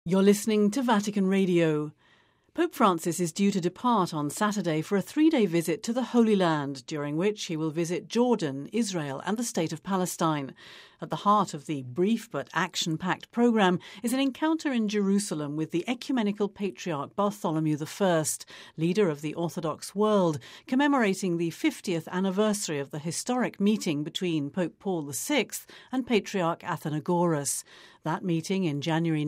You're listening to Vatican Radio. Pope Francis is due to depart on Saturday for a 3-day visit to the Holy Land, during which he will visit Jordan, Israel and the State of Palestine. At the heart of the brief but action-packed programme is an encounter in Jerusalem with the Ecumenical Patriarch Bartholomew I, leader of the Orthodox world, commemorating the 50th anniversary of the historic meeting between Pope Paul VI and Patriarch Athenagoras. That meeting in January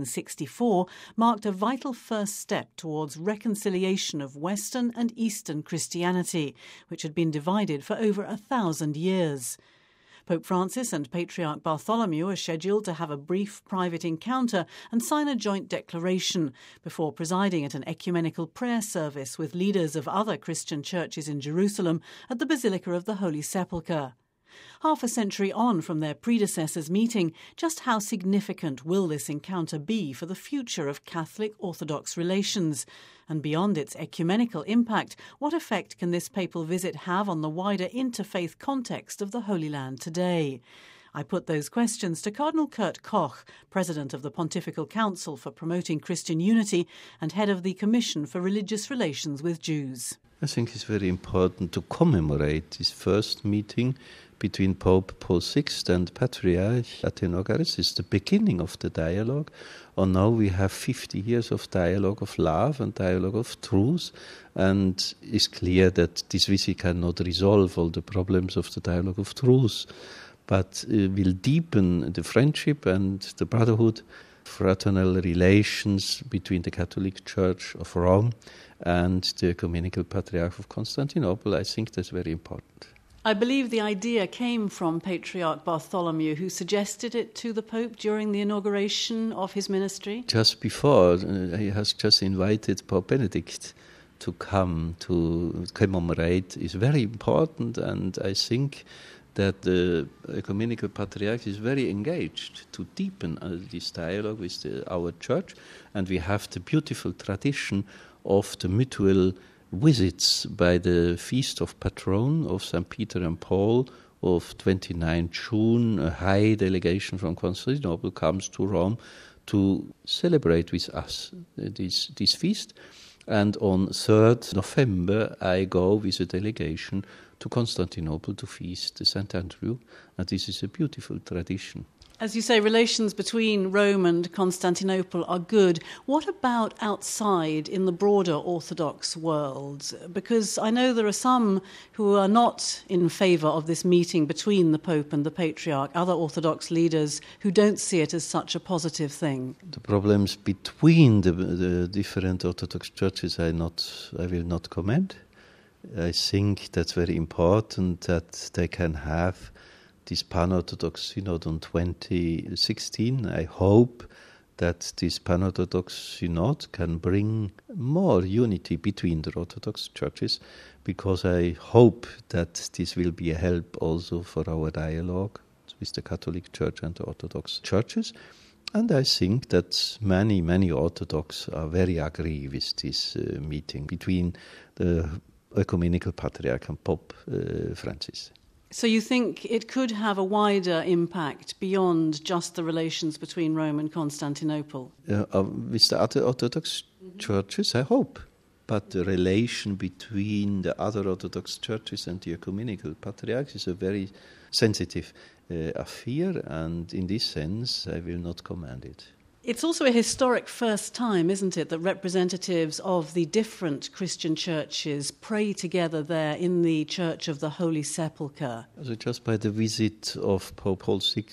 1964 marked a vital first step towards reconciliation of Western and Eastern Christianity, which had been divided for over 1,000 years. Pope Francis and Patriarch Bartholomew are scheduled to have a brief private encounter and sign a joint declaration before presiding at an ecumenical prayer service with leaders of other Christian churches in Jerusalem at the Basilica of the Holy Sepulchre. Half a century on from their predecessors' meeting, just how significant will this encounter be for the future of Catholic-Orthodox relations? And beyond its ecumenical impact, what effect can this papal visit have on the wider interfaith context of the Holy Land today? I put those questions to Cardinal Kurt Koch, President of the Pontifical Council for Promoting Christian Unity and head of the Commission for Religious Relations with Jews. I think it's very important to commemorate this first meeting between Pope Paul VI and Patriarch Athenagoras. It's the beginning of the dialogue. And now we have 50 years of dialogue of love and dialogue of truth. And it's clear that this visit cannot resolve all the problems of the dialogue of truth, but will deepen the friendship and the brotherhood, fraternal relations between the Catholic Church of Rome and the Ecumenical Patriarch of Constantinople. I think that's very important. I believe the idea came from Patriarch Bartholomew, who suggested it to the Pope during the inauguration of his ministry. Just before, he has just invited Pope Benedict to come to commemorate. It's very important, and I think that the Ecumenical Patriarch is very engaged to deepen this dialogue with our Church, and we have the beautiful tradition of the mutual visits by the Feast of Patron of St. Peter and Paul of 29 June. A high delegation from Constantinople comes to Rome to celebrate with us this feast. And on 3rd November, I go with a delegation to Constantinople to feast St. Andrew. And this is a beautiful tradition. As you say, relations between Rome and Constantinople are good. What about outside in the broader Orthodox world? Because I know there are some who are not in favour of this meeting between the Pope and the Patriarch, other Orthodox leaders who don't see it as such a positive thing. The problems between the different Orthodox churches I will not comment. I think that's very important that they can have this Pan-Orthodox Synod on 2016. I hope that this Pan-Orthodox Synod can bring more unity between the Orthodox churches, because I hope that this will be a help also for our dialogue with the Catholic Church and the Orthodox churches. And I think that many Orthodox are very agree with this meeting between the Ecumenical Patriarch and Pope Francis. So you think it could have a wider impact beyond just the relations between Rome and Constantinople? With the other Orthodox churches, I hope. But the relation between the other Orthodox churches and the Ecumenical Patriarch is a very sensitive affair, and in this sense, I will not comment it. It's also a historic first time, isn't it, that representatives of the different Christian churches pray together there in the Church of the Holy Sepulchre. So just by the visit of Pope Paul VI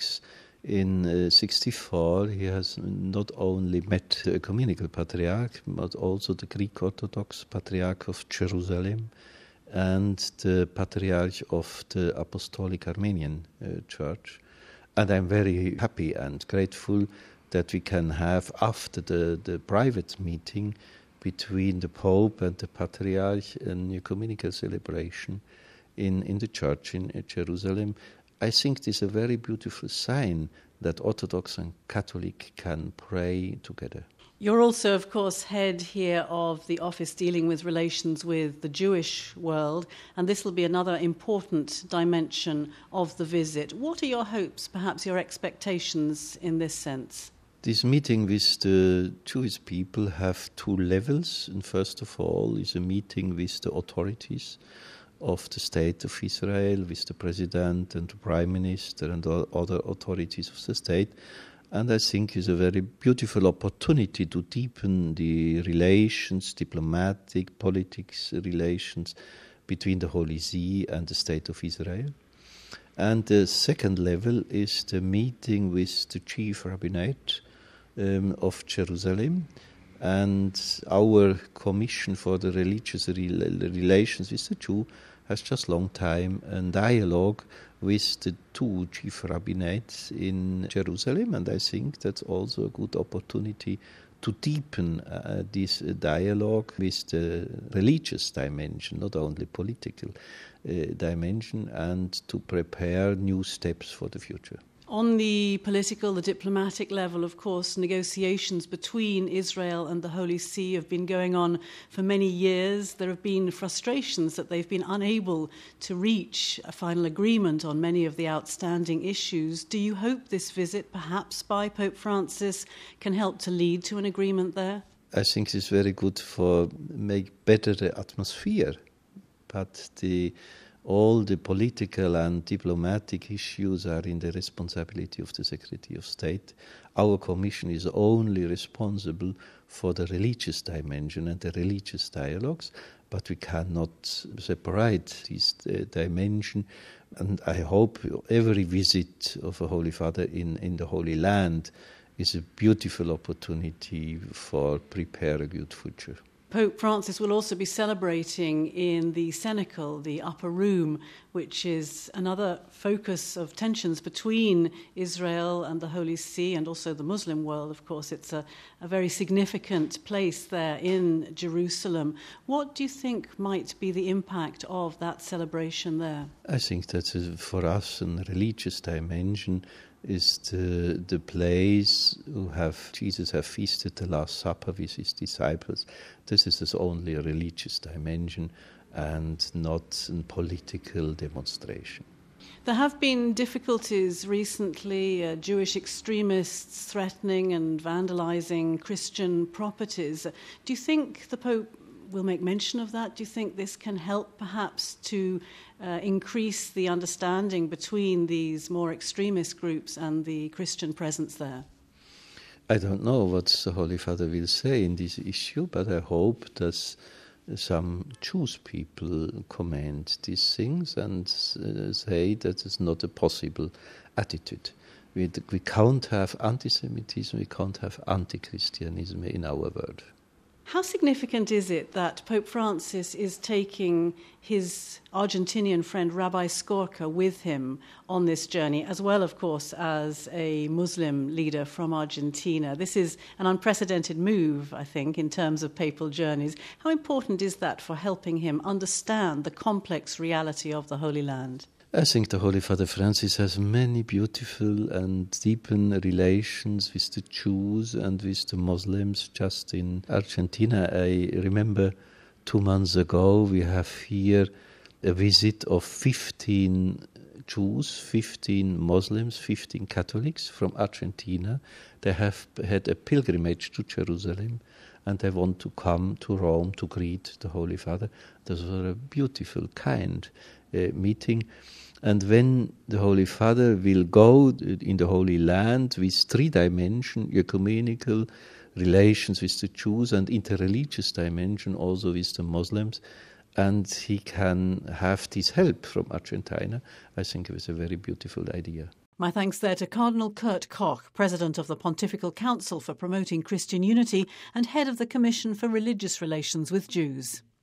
in 64, he has not only met the Ecumenical Patriarch, but also the Greek Orthodox Patriarch of Jerusalem and the Patriarch of the Apostolic Armenian Church. And I'm very happy and grateful that we can have, after the private meeting between the Pope and the Patriarch, an ecumenical celebration in the church in Jerusalem. I think this is a very beautiful sign that Orthodox and Catholic can pray together. You're also, of course, head here of the office dealing with relations with the Jewish world, and this will be another important dimension of the visit. What are your hopes, perhaps your expectations in this sense? This meeting with the Jewish people have two levels. And first of all is a meeting with the authorities of the state of Israel, with the president and the prime minister and other authorities of the state. And I think it's a very beautiful opportunity to deepen the relations, diplomatic, politics relations between the Holy See and the state of Israel. And the second level is the meeting with the chief rabbinate of Jerusalem, and our commission for the religious relations with the Jew has just long time a dialogue with the two chief rabbinates in Jerusalem, and I think that's also a good opportunity to deepen this dialogue with the religious dimension, not only political dimension, and to prepare new steps for the future. On the political, the diplomatic level, of course, negotiations between Israel and the Holy See have been going on for many years. There have been frustrations that they've been unable to reach a final agreement on many of the outstanding issues. Do you hope this visit, perhaps by Pope Francis, can help to lead to an agreement there? I think it's very good for make better the atmosphere, but all the political and diplomatic issues are in the responsibility of the Secretary of State. Our commission is only responsible for the religious dimension and the religious dialogues, but we cannot separate this dimension. And I hope every visit of a Holy Father in the Holy Land is a beautiful opportunity for prepare a good future. Pope Francis will also be celebrating in the Cenacle, the upper room, which is another focus of tensions between Israel and the Holy See and also the Muslim world. Of course, it's a very significant place there in Jerusalem. What do you think might be the impact of that celebration there? I think that for us a religious dimension is the place Jesus have feasted the Last Supper with his disciples. This is only a religious dimension and not a political demonstration. There have been difficulties recently, Jewish extremists threatening and vandalizing Christian properties. Do you think the Pope will make mention of that? Do you think this can help perhaps to increase the understanding between these more extremist groups and the Christian presence there? I don't know what the Holy Father will say in this issue, but I hope that some Jewish people comment these things and say that it's not a possible attitude. We can't have anti-Semitism, we can't have anti-Christianism in our world. How significant is it that Pope Francis is taking his Argentinian friend Rabbi Skorka with him on this journey, as well, of course, as a Muslim leader from Argentina? This is an unprecedented move, I think, in terms of papal journeys. How important is that for helping him understand the complex reality of the Holy Land? I think the Holy Father Francis has many beautiful and deepened relations with the Jews and with the Muslims. Just in Argentina, I remember 2 months ago, we have here a visit of 15 Jews, 15 Muslims, 15 Catholics from Argentina. They have had a pilgrimage to Jerusalem and they want to come to Rome to greet the Holy Father. This was a beautiful, kind meeting. And when the Holy Father will go in the Holy Land with 3-dimension ecumenical relations with the Jews and interreligious dimension also with the Muslims, and he can have this help from Argentina, I think it was a very beautiful idea. My thanks there to Cardinal Kurt Koch, President of the Pontifical Council for Promoting Christian Unity and Head of the Commission for Religious Relations with Jews.